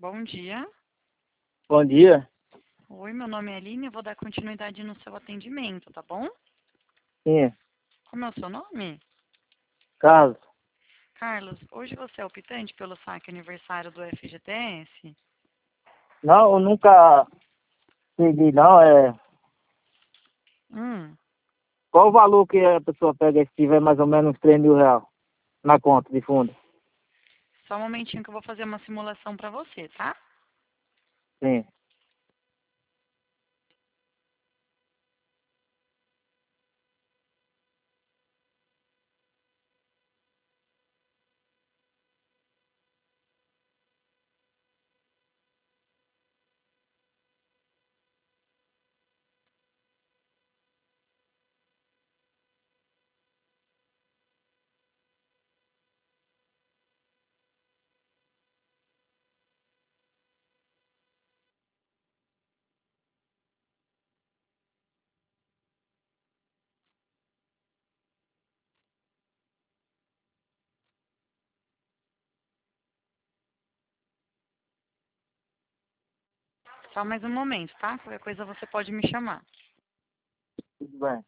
Bom dia. Bom dia. Oi, meu nome é Aline, eu vou dar continuidade no seu atendimento, tá bom? Sim, Como é o seu nome? Carlos. Carlos, hoje você é optante pelo saque aniversário do FGTS? Não, eu nunca peguei, não. Hum, Qual o valor que a pessoa pega se tiver mais ou menos uns R$ 3.000 na conta de fundo? só um momentinho que eu vou fazer uma simulação para você, tá? Sim. Só mais um momento, tá? Qualquer coisa você pode me chamar. Tudo bem.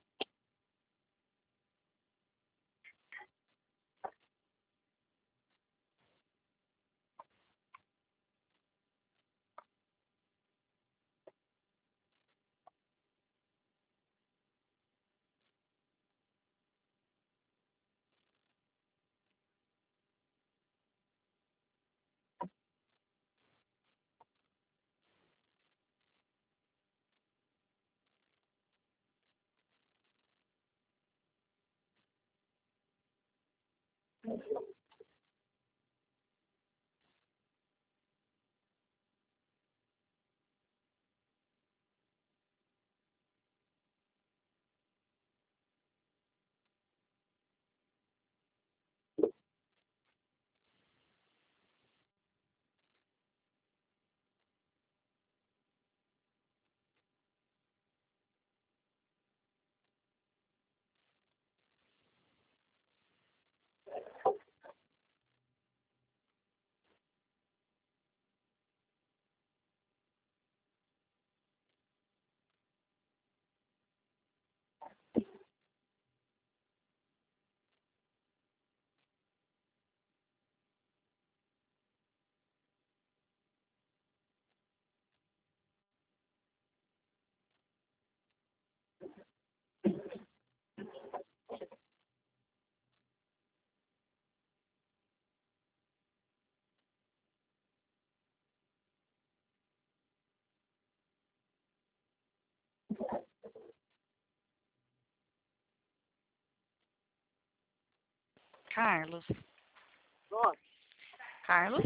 Carlos? Pronto. Carlos?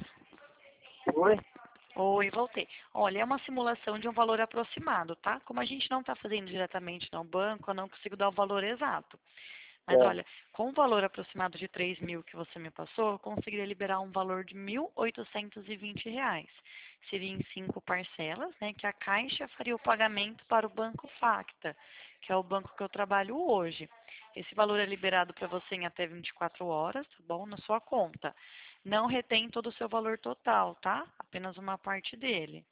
Oi? Oi, voltei. Olha, é uma simulação de um valor aproximado, tá? Como a gente não está fazendo diretamente no banco, eu não consigo dar o valor exato. Mas É. olha, com o valor aproximado de 3.000 que você me passou, eu conseguiria liberar um valor de R$ 1.820. Seria em 5 parcelas, né? Que a Caixa faria o pagamento para o Banco Facta, que é o banco que eu trabalho hoje. Esse valor é liberado para você em até 24 horas, tá bom? Na sua conta. Não retém todo o seu valor total, tá? Apenas uma parte dele.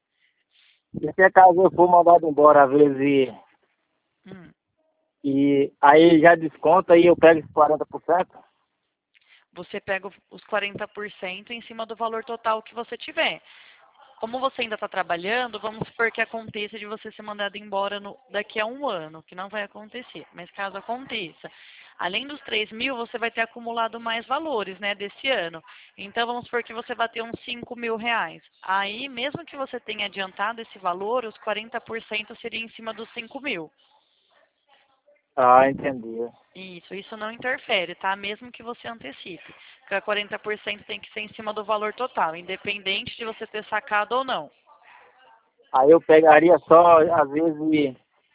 E se caso eu for mandado embora às vezes Hum. e aí já desconta e eu pego esses 40%? Você pega os 40% em cima do valor total que você tiver. Como você ainda está trabalhando, vamos supor que aconteça de você ser mandado embora daqui a um ano, que não vai acontecer, mas caso aconteça. Além dos 3.000, você vai ter acumulado mais valores, né, desse ano. Então, vamos supor que você vai ter uns R$ 5.000. Aí, mesmo que você tenha adiantado esse valor, os 40% seria em cima dos 5.000. Ah, entendi. Isso não interfere, tá? Mesmo que você antecipe. Porque 40% tem que ser em cima do valor total, independente de você ter sacado ou não. Aí eu pegaria só, às vezes,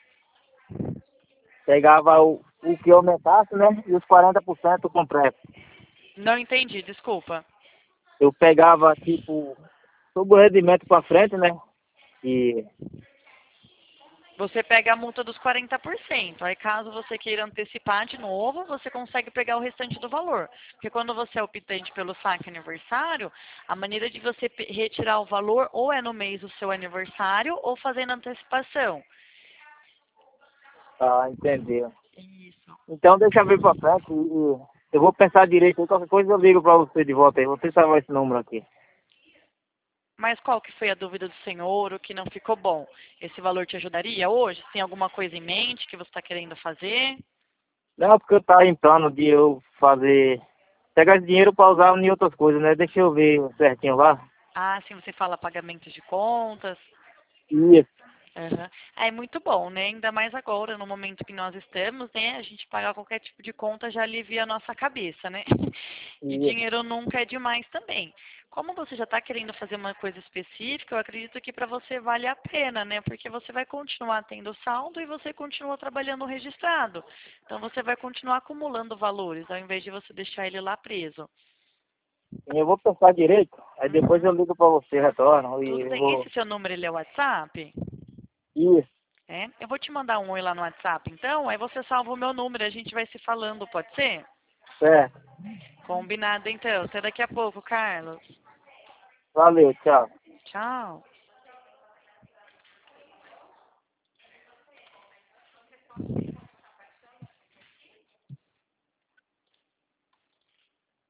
pegava o que aumentasse, né? E os 40% completo. Não entendi, desculpa. Eu pegava, tipo, todo o rendimento para frente, né? E Você pega a multa dos 40%. Aí, caso você queira antecipar de novo, você consegue pegar o restante do valor. Porque quando você é optante pelo saque aniversário, a maneira de você retirar o valor ou é no mês do seu aniversário ou fazendo antecipação. Ah, entendeu. Isso. Então deixa eu ver pra frente e eu vou pensar direito. Aí qualquer coisa eu ligo pra você de volta aí. Você salvar esse número aqui. Mas qual que foi a dúvida do senhor, o que não ficou bom? Esse valor te ajudaria hoje? Tem alguma coisa em mente que você está querendo fazer? Não, porque eu tava em plano de eu fazer. Pegar esse dinheiro pra usar em outras coisas, né? Deixa eu ver certinho lá. Ah, sim, você fala pagamentos de contas. Isso, Aham. É muito bom, né? Ainda mais agora, no momento que nós estamos, né? A gente pagar qualquer tipo de conta já alivia a nossa cabeça, né? E isso. dinheiro nunca é demais também. Como você já está querendo fazer uma coisa específica, eu acredito que para você vale a pena, né? Porque você vai continuar tendo saldo e você continua trabalhando registrado. Então você vai continuar acumulando valores, ao invés de você deixar ele lá preso. Eu vou pensar direito, aí depois Uhum. eu ligo pra você, retorno e Tudo eu bem. vou. Esse seu número, ele é WhatsApp? Isso, É? Eu vou te mandar um oi lá no WhatsApp, então, aí você salva o meu número e a gente vai se falando, pode ser? certo. Combinado, então. Até daqui a pouco, Carlos. Valeu, tchau. Tchau.